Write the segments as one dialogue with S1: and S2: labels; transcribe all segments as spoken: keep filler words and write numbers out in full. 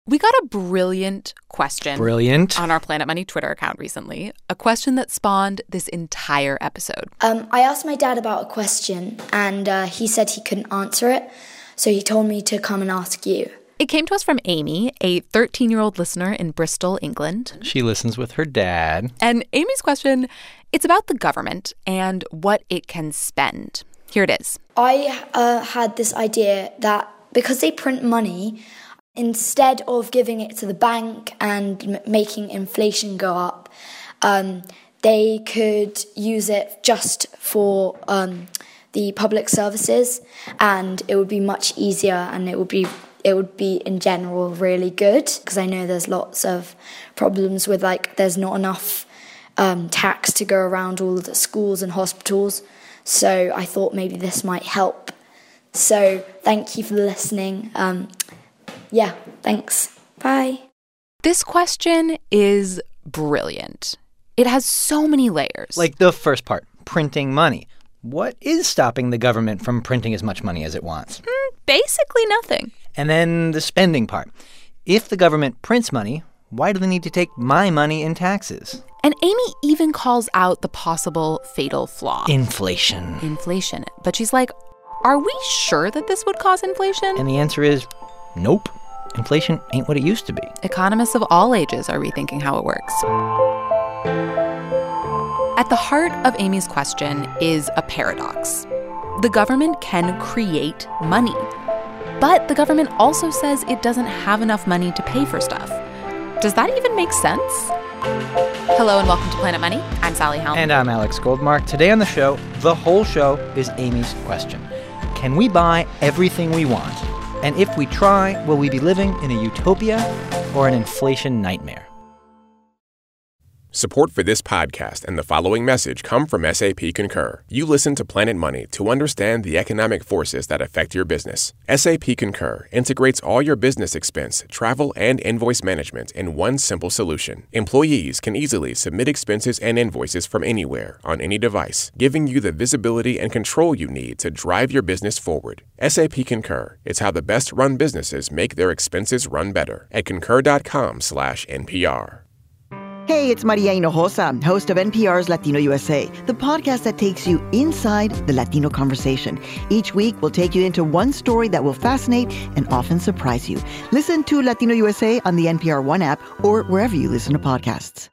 S1: We got a brilliant question
S2: Brilliant.
S1: on our Planet Money Twitter account recently, a question that spawned this entire episode.
S3: Um, I asked my dad about a question, and uh, he said he couldn't answer it, so he told me to come and ask you.
S1: It came to us from Amy, a thirteen-year-old listener in Bristol, England.
S2: She listens with her dad.
S1: And Amy's question, it's about the government and what it can spend. Here it is.
S3: I uh, had this idea that because they print money, instead of giving it to the bank and m- making inflation go up, um, they could use it just for um, the public services, and it would be much easier, and it would be it would be in general really good, because I know there's lots of problems with, like, there's not enough um, tax to go around all the schools and hospitals. So I thought maybe this might help. So thank you for listening. Um, Yeah, thanks. Bye.
S1: This question is brilliant. It has so many layers.
S2: Like the first part, printing money. What is stopping the government from printing as much money as it wants?
S1: Mm, basically nothing.
S2: And then the spending part. If the government prints money, why do they need to take my money in taxes?
S1: And Amy even calls out the possible fatal flaw.
S2: Inflation.
S1: Inflation. But she's like, are we sure that this would cause inflation?
S2: And the answer is nope. Inflation ain't what it used to be.
S1: Economists of all ages are rethinking how it works. At the heart of Amy's question is a paradox. The government can create money, but the government also says it doesn't have enough money to pay for stuff. Does that even make sense? Hello and welcome to Planet Money. I'm Sally Helm.
S2: And I'm Alex Goldmark. Today on the show, the whole show is Amy's question. Can we buy everything we want? And if we try, will we be living in a utopia or an inflation nightmare?
S4: Support for this podcast and the following message come from S A P Concur. You listen to Planet Money to understand the economic forces that affect your business. S A P Concur integrates all your business expense, travel, and invoice management in one simple solution. Employees can easily submit expenses and invoices from anywhere, on any device, giving you the visibility and control you need to drive your business forward. S A P Concur is how the best-run businesses make their expenses run better at concur.com slash NPR.
S5: Hey, it's Maria Hinojosa, host of N P R's Latino U S A, the podcast that takes you inside the Latino conversation. Each week, we'll take you into one story that will fascinate and often surprise you. Listen to Latino U S A on the N P R One app or wherever you listen to podcasts.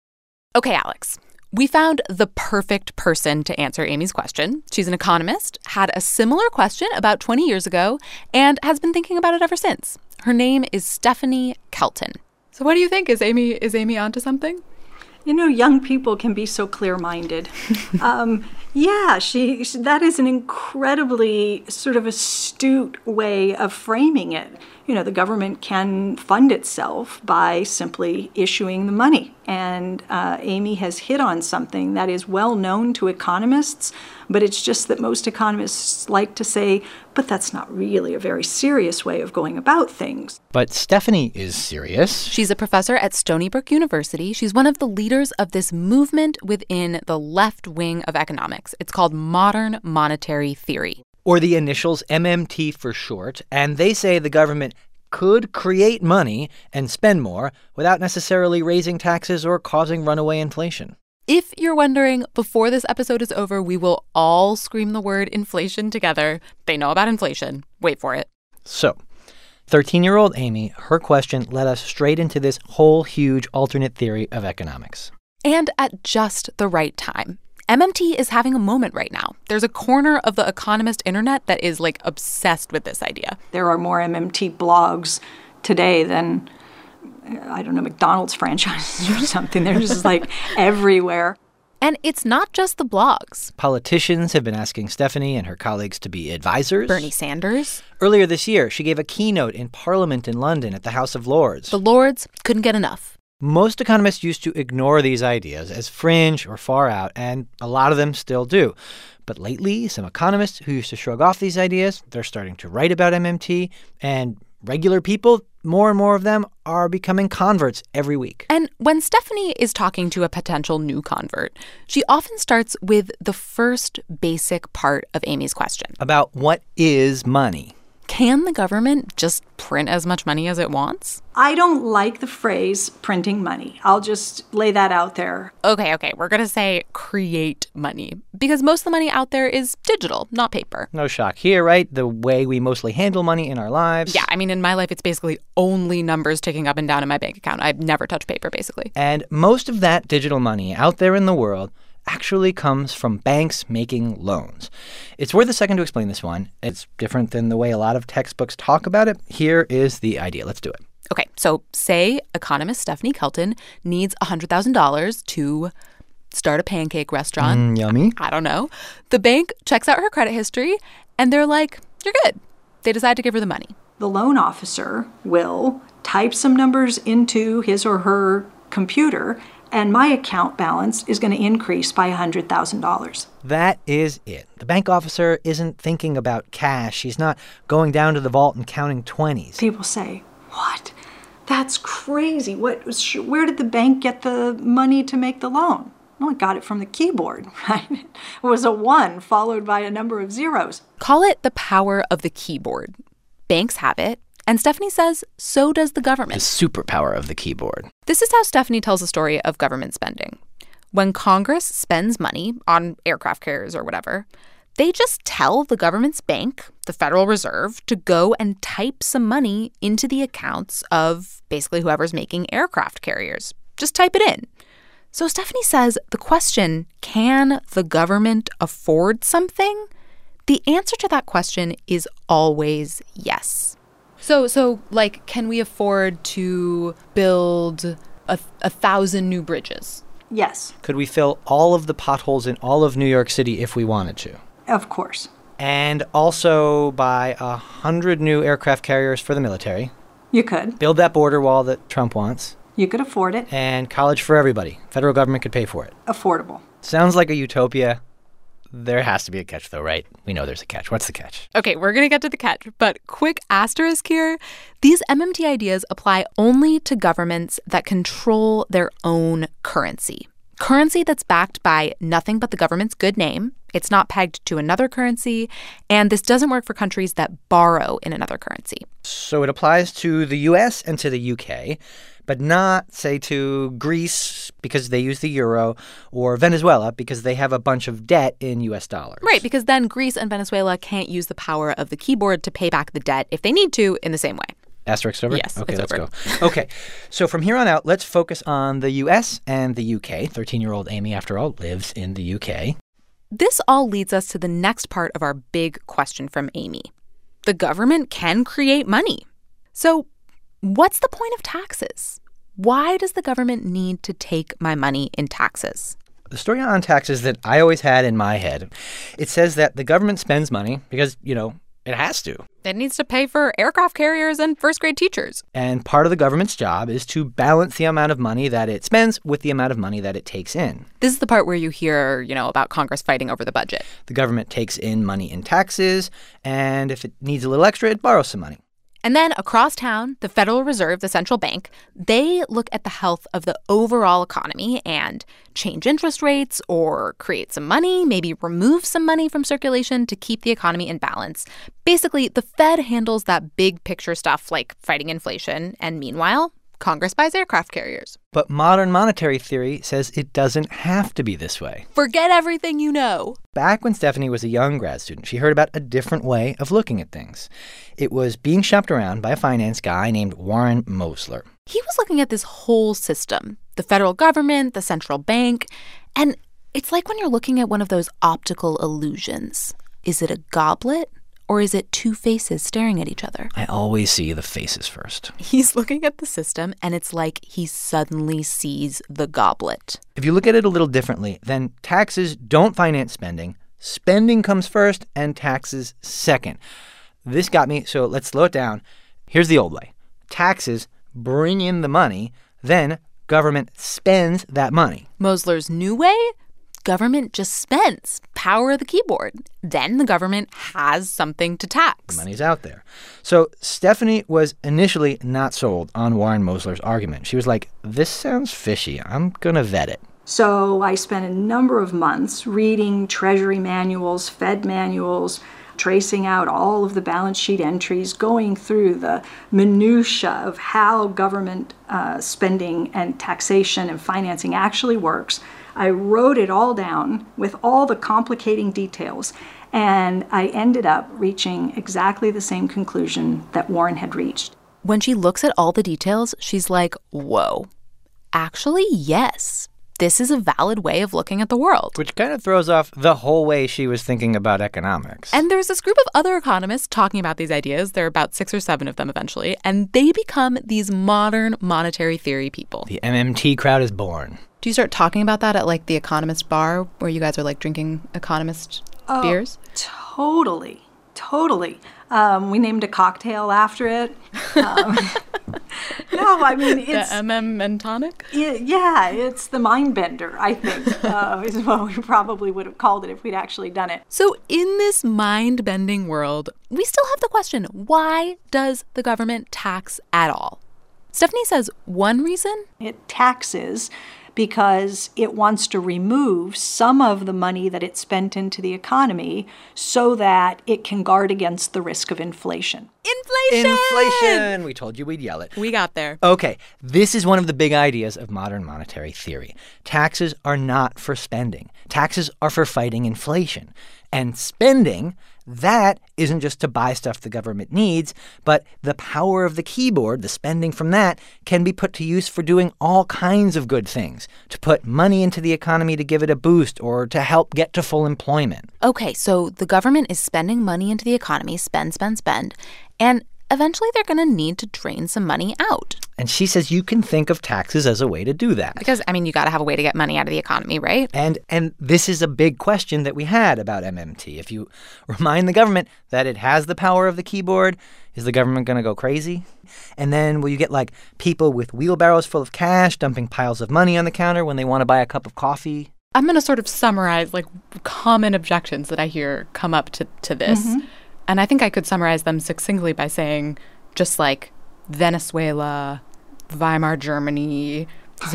S1: Okay, Alex, we found the perfect person to answer Amy's question. She's an economist, had a similar question about twenty years ago, and has been thinking about it ever since. Her name is Stephanie Kelton. So what do you think? Is Amy is Amy onto something?
S6: You know, young people can be so clear-minded. um, yeah, she, she that is an incredibly sort of astute way of framing it. You know, the government can fund itself by simply issuing the money. And uh, Amy has hit on something that is well known to economists, but it's just that most economists like to say, but that's not really a very serious way of going about things.
S2: But Stephanie is serious.
S1: She's a professor at Stony Brook University. She's one of the leaders of this movement within the left wing of economics. It's called modern monetary theory.
S2: Or the initials M M T for short, and they say the government could create money and spend more without necessarily raising taxes or causing runaway inflation.
S1: If you're wondering, before this episode is over, we will all scream the word inflation together. They know about inflation. Wait for it.
S2: So, thirteen-year-old Amy, her question led us straight into this whole huge alternate theory of economics.
S1: And at just the right time. M M T is having a moment right now. There's a corner of the Economist internet that is, like, obsessed with this idea.
S6: There are more M M T blogs today than, I don't know, McDonald's franchises or something. They're just, like, everywhere.
S1: And it's not just the blogs.
S2: Politicians have been asking Stephanie and her colleagues to be advisors.
S1: Bernie Sanders.
S2: Earlier this year, she gave a keynote in Parliament in London at the House of Lords.
S1: The Lords couldn't get enough.
S2: Most economists used to ignore these ideas as fringe or far out, and a lot of them still do. But lately, some economists who used to shrug off these ideas, they're starting to write about M M T, and regular people, more and more of them, are becoming converts every week.
S1: And when Stephanie is talking to a potential new convert, she often starts with the first basic part of Amy's question.
S2: About what is money?
S1: Can the government just print as much money as it wants?
S6: I don't like the phrase printing money. I'll just lay that out there.
S1: Okay, okay, we're going to say create money because most of the money out there is digital, not paper.
S2: No shock here, right? The way we mostly handle money in our lives.
S1: Yeah, I mean, in my life, it's basically only numbers ticking up and down in my bank account. I've never touched paper, basically.
S2: And most of that digital money out there in the world actually comes from banks making loans. It's worth a second to explain this one. It's different than the way a lot of textbooks talk about it. Here is the idea. Let's do it.
S1: Okay, so say economist Stephanie Kelton needs one hundred thousand dollars to start a pancake restaurant.
S2: Mm, yummy.
S1: I don't know. The bank checks out her credit history, and they're like, you're good. They decide to give her the money.
S6: The loan officer will type some numbers into his or her computer, and my account balance is going to increase by one hundred thousand dollars.
S2: That is it. The bank officer isn't thinking about cash. She's not going down to the vault and counting twenties.
S6: People say, what? That's crazy. What? Where did the bank get the money to make the loan? Well, I got it from the keyboard, right? It was a one followed by a number of zeros.
S1: Call it the power of the keyboard. Banks have it. And Stephanie says so does the government.
S2: The superpower of the keyboard.
S1: This is how Stephanie tells the story of government spending. When Congress spends money on aircraft carriers or whatever, they just tell the government's bank, the Federal Reserve, to go and type some money into the accounts of basically whoever's making aircraft carriers. Just type it in. So Stephanie says the question, can the government afford something? The answer to that question is always yes. So, so like, can we afford to build a, a thousand new bridges?
S6: Yes.
S2: Could we fill all of the potholes in all of New York City if we wanted to?
S6: Of course.
S2: And also buy a hundred new aircraft carriers for the military.
S6: You could.
S2: Build that border wall that Trump wants.
S6: You could afford it.
S2: And college for everybody. Federal government could pay for it.
S6: Affordable.
S2: Sounds like a utopia. There has to be a catch, though, right? We know there's a catch. What's the catch?
S1: Okay, we're going to get to the catch, but quick asterisk here. These M M T ideas apply only to governments that control their own currency. Currency that's backed by nothing but the government's good name. It's not pegged to another currency, and this doesn't work for countries that borrow in another currency.
S2: So it applies to the U S and to the U K, but not, say, to Greece because they use the euro or Venezuela because they have a bunch of debt in U S dollars.
S1: Right, because then Greece and Venezuela can't use the power of the keyboard to pay back the debt if they need to in the same way.
S2: Asterisk over?
S1: Yes,
S2: okay,
S1: it's
S2: let's
S1: over.
S2: go. Okay, so from here on out, let's focus on the U S and the U K. thirteen-year-old Amy, after all, lives in the U K.
S1: This all leads us to the next part of our big question from Amy. The government can create money. So what's the point of taxes? Why does the government need to take my money in taxes?
S2: The story on taxes that I always had in my head, it says that the government spends money because, you know, it has to.
S1: It needs to pay for aircraft carriers and first-grade teachers.
S2: And part of the government's job is to balance the amount of money that it spends with the amount of money that it takes in.
S1: This is the part where you hear, you know, about Congress fighting over the budget.
S2: The government takes in money in taxes, and if it needs a little extra, it borrows some money.
S1: And then across town, the Federal Reserve, the central bank, they look at the health of the overall economy and change interest rates or create some money, maybe remove some money from circulation to keep the economy in balance. Basically, the Fed handles that big picture stuff like fighting inflation, and meanwhile, Congress buys aircraft carriers.
S2: But modern monetary theory says it doesn't have to be this way.
S1: Forget everything you know.
S2: Back when Stephanie was a young grad student, she heard about a different way of looking at things. It was being shopped around by a finance guy named Warren Mosler.
S1: He was looking at this whole system, the federal government, the central bank, and it's like when you're looking at one of those optical illusions. Is it a goblet? Or is it two faces staring at each other?
S2: I always see the faces first.
S1: He's looking at the system, and it's like he suddenly sees the goblet.
S2: If you look at it a little differently, then taxes don't finance spending. Spending comes first and taxes second. This got me, so let's slow it down. Here's the old way. Taxes bring in the money, then government spends that money.
S1: Mosler's new way? Government just spends. Power of the keyboard. Then the government has something to tax.
S2: Money's out there. So Stephanie was initially not sold on Warren Mosler's argument. She was like, this sounds fishy. I'm going to vet it.
S6: So I spent a number of months reading Treasury manuals, Fed manuals, tracing out all of the balance sheet entries, going through the minutia of how government uh, spending and taxation and financing actually works. I wrote it all down with all the complicating details, and I ended up reaching exactly the same conclusion that Warren had reached.
S1: When she looks at all the details, she's like, whoa, actually, yes. This is a valid way of looking at the world.
S2: Which kind of throws off the whole way she was thinking about economics.
S1: And there's this group of other economists talking about these ideas. There are about six or seven of them eventually. And they become these modern monetary theory people.
S2: The M M T crowd is born.
S1: Do you start talking about that at, like, the Economist bar where you guys are, like, drinking Economist
S6: oh,
S1: beers?
S6: Totally. Totally. Um, we named a cocktail after it. Um, no, I mean, it's...
S1: The M M and tonic?
S6: It, yeah, it's the mind bender, I think, uh, is what we probably would have called it if we'd actually done it.
S1: So in this mind-bending world, we still have the question, why does the government tax at all? Stephanie says one reason?
S6: It taxes because it wants to remove some of the money that it spent into the economy so that it can guard against the risk of inflation.
S1: Inflation!
S2: Inflation! We told you we'd yell it.
S1: We got there.
S2: Okay, this is one of the big ideas of modern monetary theory. Taxes are not for spending. Taxes are for fighting inflation. And spending, that isn't just to buy stuff the government needs, but the power of the keyboard, the spending from that, can be put to use for doing all kinds of good things, to put money into the economy to give it a boost or to help get to full employment.
S1: Okay, so the government is spending money into the economy, spend, spend, spend, and eventually they're going to need to drain some money out.
S2: And she says you can think of taxes as a way to do that.
S1: Because, I mean, you got to have a way to get money out of the economy, right?
S2: And and this is a big question that we had about M M T. If you remind the government that it has the power of the keyboard, is the government going to go crazy? And then will you get, like, people with wheelbarrows full of cash dumping piles of money on the counter when they want to buy a cup of coffee?
S1: I'm going to sort of summarize, like, common objections that I hear come up to, to this. Mm-hmm. And I think I could summarize them succinctly by saying just like Venezuela, Weimar Germany,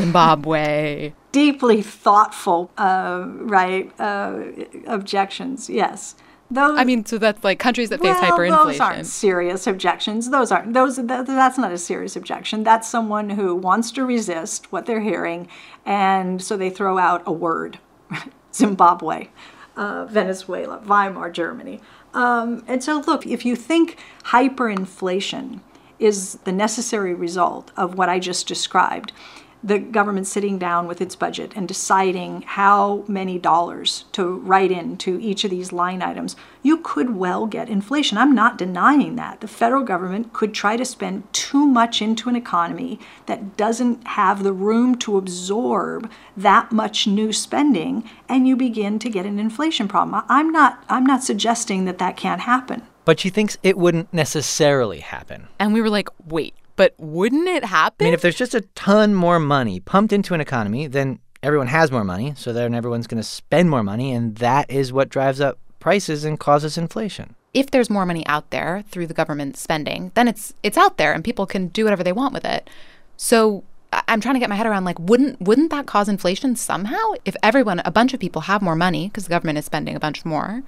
S1: Zimbabwe.
S6: Deeply thoughtful, uh, right, uh, objections, yes. Those,
S1: I mean, so that's like countries that face
S6: well,
S1: hyperinflation.
S6: Those aren't serious objections. Those aren't. Those that, that's not a serious objection. That's someone who wants to resist what they're hearing, and so they throw out a word: Zimbabwe, uh, Venezuela, Weimar Germany. Um, and so, look, if you think hyperinflation is the necessary result of what I just described, the government sitting down with its budget and deciding how many dollars to write into each of these line items, you could well get inflation. I'm not denying that. The federal government could try to spend too much into an economy that doesn't have the room to absorb that much new spending, and you begin to get an inflation problem. I'm not, I'm not suggesting that that can't happen.
S2: But she thinks it wouldn't necessarily happen.
S1: And we were like, wait. But wouldn't it happen?
S2: I mean, if there's just a ton more money pumped into an economy, then everyone has more money, so then everyone's going to spend more money, and that is what drives up prices and causes inflation.
S1: If there's more money out there through the government spending, then it's it's out there and people can do whatever they want with it. So I'm trying to get my head around, like, wouldn't wouldn't that cause inflation somehow? If everyone, a bunch of people have more money because the government is spending a bunch more,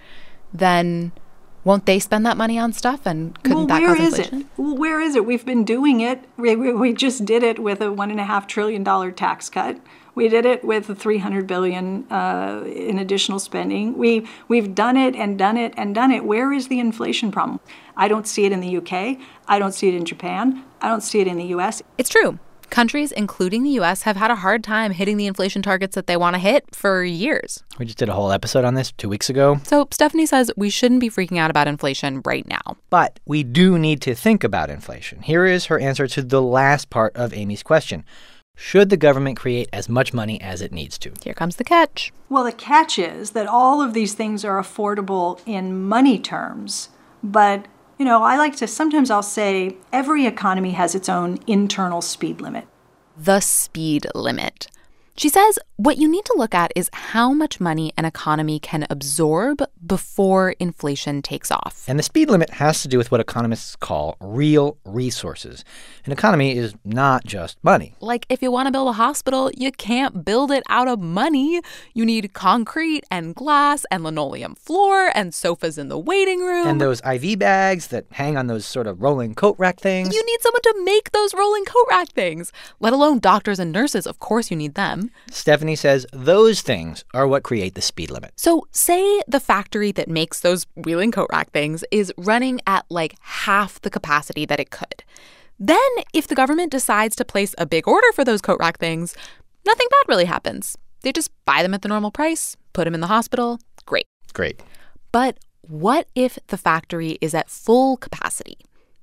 S1: then won't they spend that money on stuff, and couldn't
S6: well,
S1: that cause inflation?
S6: Where is it? Well, where is it? We've been doing it. We, we, we just did it with a one and a half trillion dollar tax cut. We did it with a three hundred billion uh, in additional spending. We we've done it and done it and done it. Where is the inflation problem? I don't see it in the U K. I don't see it in Japan. I don't see it in the U S.
S1: It's true. Countries, including the U S, have had a hard time hitting the inflation targets that they want to hit for years.
S2: We just did a whole episode on this two weeks ago.
S1: So Stephanie says we shouldn't be freaking out about inflation right now.
S2: But we do need to think about inflation. Here is her answer to the last part of Amy's question. Should the government create as much money as it needs to?
S1: Here comes the catch.
S6: Well, the catch is that all of these things are affordable in money terms, but you know, I like to, sometimes I'll say every economy has its own internal speed limit.
S1: The speed limit. She says What you need to look at is how much money an economy can absorb before inflation takes off.
S2: And the speed limit has to do with what economists call real resources. An economy is not just money.
S1: Like if you want to build a hospital, you can't build it out of money. You need concrete and glass and linoleum floor and sofas in the waiting room.
S2: And those I V bags that hang on those sort of rolling coat rack things.
S1: You need someone to make those rolling coat rack things, let alone doctors and nurses. Of course you need them.
S2: Stephanie says those things are what create the speed limit.
S1: So say the factory that makes those wheeling coat rack things is running at like half the capacity that it could. Then if the government decides to place a big order for those coat rack things, nothing bad really happens. They just buy them at the normal price, put them in the hospital. Great.
S2: Great.
S1: But what if the factory is at full capacity?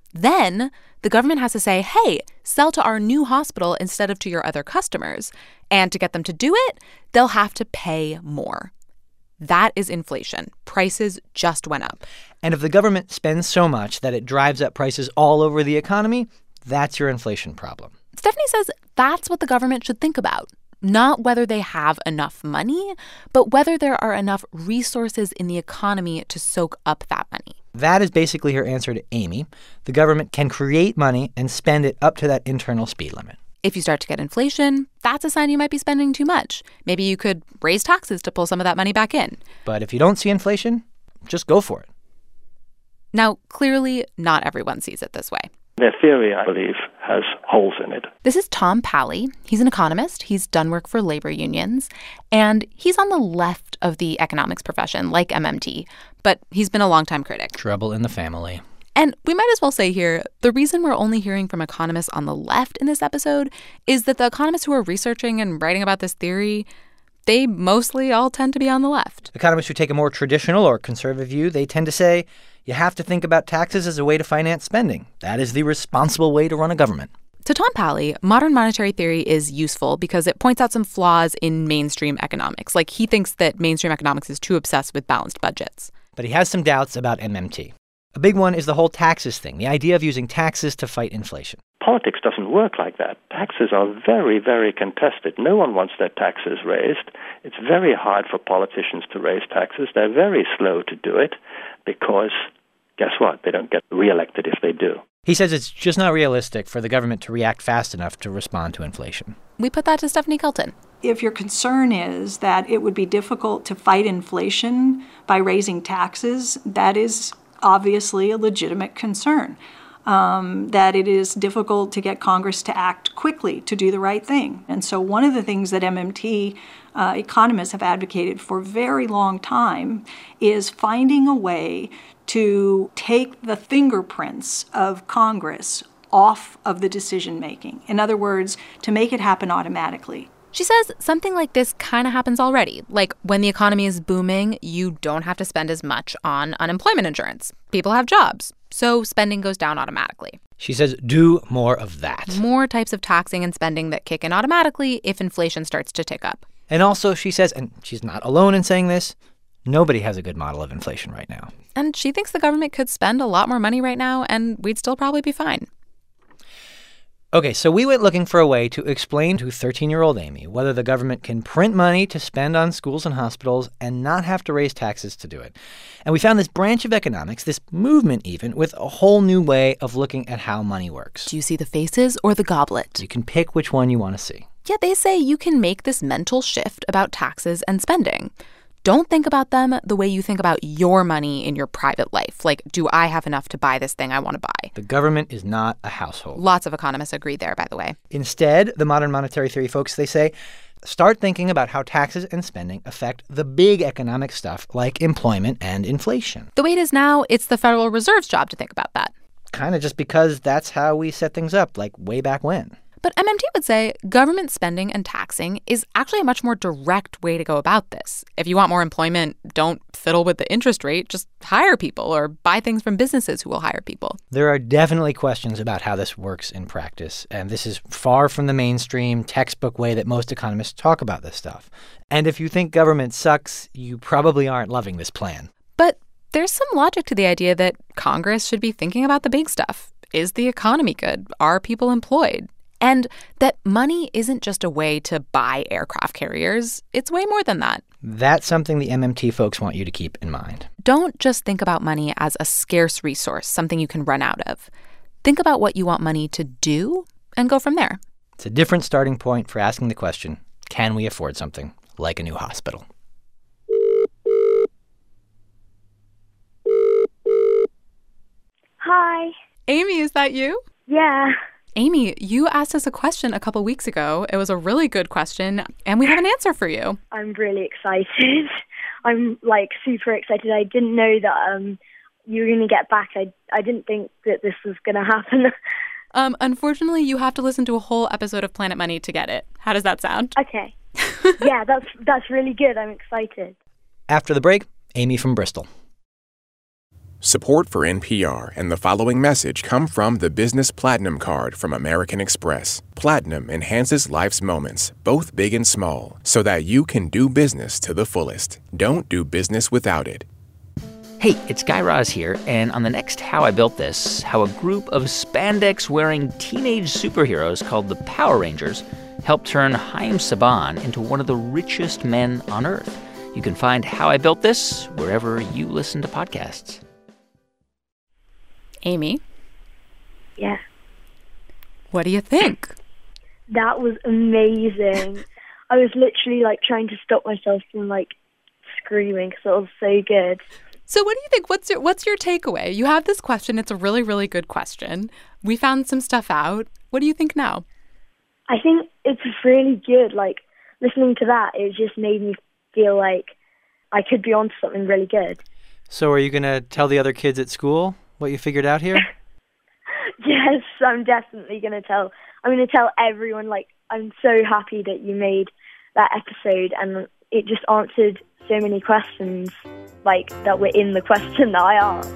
S1: Then the government has to say, hey, sell to our new hospital instead of to your other customers. And to get them to do it, they'll have to pay more. That is inflation. Prices just went up.
S2: And if the government spends so much that it drives up prices all over the economy, that's your inflation problem.
S1: Stephanie says that's what the government should think about. Not whether they have enough money, but whether there are enough resources in the economy to soak up that money.
S2: That is basically her answer to Amy. The government can create money and spend it up to that internal speed limit.
S1: If you start to get inflation, that's a sign you might be spending too much. Maybe you could raise taxes to pull some of that money back in.
S2: But if you don't see inflation, just go for it.
S1: Now, clearly, not everyone sees it this way.
S7: Their theory, I believe, has holes in it.
S1: This is Tom Pally. He's an economist. He's done work for labor unions. And he's on the left of the economics profession, like M M T. But he's been a longtime critic.
S2: Trouble in the family.
S1: And we might as well say here, the reason we're only hearing from economists on the left in this episode is that the economists who are researching and writing about this theory, they mostly all tend to be on the left.
S2: Economists who take a more traditional or conservative view, they tend to say you have to think about taxes as a way to finance spending. That is the responsible way to run a government.
S1: To Tom Pally, modern monetary theory is useful because it points out some flaws in mainstream economics. Like he thinks that mainstream economics is too obsessed with balanced budgets.
S2: But he has some doubts about M M T. A big one is the whole taxes thing, the idea of using taxes to fight inflation.
S7: Politics doesn't work like that. Taxes are very, very contested. No one wants their taxes raised. It's very hard for politicians to raise taxes. They're very slow to do it because, guess what? They don't get reelected if they do.
S2: He says it's just not realistic for the government to react fast enough to respond to inflation.
S1: We put that to Stephanie Kelton.
S6: If your concern is that it would be difficult to fight inflation by raising taxes, that is obviously a legitimate concern. Um, that it is difficult to get Congress to act quickly to do the right thing. And so one of the things that M M T uh, economists have advocated for a very long time is finding a way to take the fingerprints of Congress off of the decision-making. In other words, to make it happen automatically.
S1: She says something like this kind of happens already. Like when the economy is booming, you don't have to spend as much on unemployment insurance. People have jobs, so spending goes down automatically.
S2: She says do more of that.
S1: More types of taxing and spending that kick in automatically if inflation starts to tick up.
S2: And also, she says, and she's not alone in saying this, nobody has a good model of inflation right now.
S1: And she thinks the government could spend a lot more money right now, and we'd still probably be fine.
S2: Okay, so we went looking for a way to explain to thirteen-year-old Amy whether the government can print money to spend on schools and hospitals and not have to raise taxes to do it. And we found this branch of economics, this movement even, with a whole new way of looking at how money works.
S1: Do you see the faces or the goblet?
S2: You can pick which one you want to see.
S1: Yeah, they say you can make this mental shift about taxes and spending. Don't think about them the way you think about your money in your private life. Like, do I have enough to buy this thing I want to buy?
S2: The government is not a household.
S1: Lots of economists agree there, by the way.
S2: Instead, the modern monetary theory folks, they say, start thinking about how taxes and spending affect the big economic stuff like employment and inflation.
S1: The way it is now, it's the Federal Reserve's job to think about that.
S2: Kind of just because that's how we set things up, like way back when.
S1: But M M T would say government spending and taxing is actually a much more direct way to go about this. If you want more employment, don't fiddle with the interest rate. Just hire people or buy things from businesses who will hire people.
S2: There are definitely questions about how this works in practice. And this is far from the mainstream textbook way that most economists talk about this stuff. And if you think government sucks, you probably aren't loving this plan.
S1: But there's some logic to the idea that Congress should be thinking about the big stuff. Is the economy good? Are people employed? And that money isn't just a way to buy aircraft carriers. It's way more than that.
S2: That's something the M M T folks want you to keep in mind.
S1: Don't just think about money as a scarce resource, something you can run out of. Think about what you want money to do and go from there.
S2: It's a different starting point for asking the question, can we afford something like a new hospital?
S8: Hi.
S1: Amy, is that you?
S8: Yeah.
S1: Amy, you asked us a question a couple weeks ago. It was a really good question, and we have an answer for you.
S8: I'm really excited. I'm, like, super excited. I didn't know that um, you were going to get back. I, I didn't think that this was going to happen.
S1: um, unfortunately, you have to listen to a whole episode of Planet Money to get it. How does that sound?
S8: Okay. Yeah, that's that's really good. I'm excited.
S2: After the break, Amy from Bristol.
S4: Support for N P R and the following message come from the Business Platinum Card from American Express. Platinum enhances life's moments, both big and small, so that you can do business to the fullest. Don't do business without it.
S9: Hey, it's Guy Raz here, and on the next How I Built This, how a group of spandex-wearing teenage superheroes called the Power Rangers helped turn Haim Saban into one of the richest men on Earth. You can find How I Built This wherever you listen to podcasts.
S1: Amy?
S8: Yeah.
S1: What do you think?
S8: That was amazing. I was literally, like, trying to stop myself from, like, screaming because it was so good.
S1: So what do you think? What's your what's your takeaway? You have this question. It's a really, really good question. We found some stuff out. What do you think now?
S8: I think it's really good. Like, listening to that, it just made me feel like I could be onto something really good.
S2: So are you going to tell the other kids at school what you figured out here?
S8: Yes, I'm definitely going to tell. I'm going to tell everyone, like, I'm so happy that you made that episode and it just answered so many questions, like, that were in the question that I asked.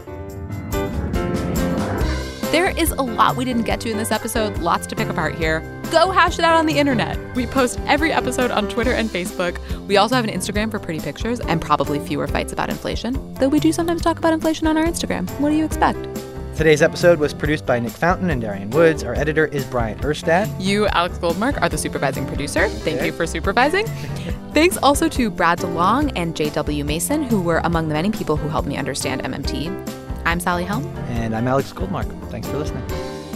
S1: There is a lot we didn't get to in this episode, lots to pick apart here. Go hash it out on the internet. We post every episode on Twitter and Facebook. We also have an Instagram for pretty pictures and probably fewer fights about inflation, though we do sometimes talk about inflation on our Instagram. What do you expect?
S2: Today's episode was produced by Nick Fountain and Darian Woods. Our editor is Bryant Erstad.
S1: You, Alex Goldmark, are the supervising producer. Thank
S2: Okay.
S1: you for supervising. Thanks also to Brad DeLong and J W Mason, who were among the many people who helped me understand M M T. I'm Sally Helm.
S2: And I'm Alex Goldmark. Thanks for listening.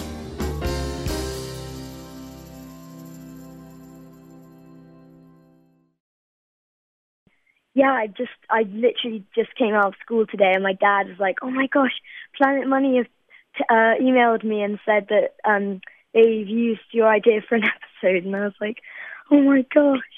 S8: Yeah, I just, I literally just came out of school today and my dad was like, oh my gosh, Planet Money has t- uh, emailed me and said that um, they've used your idea for an episode. And I was like, oh my gosh.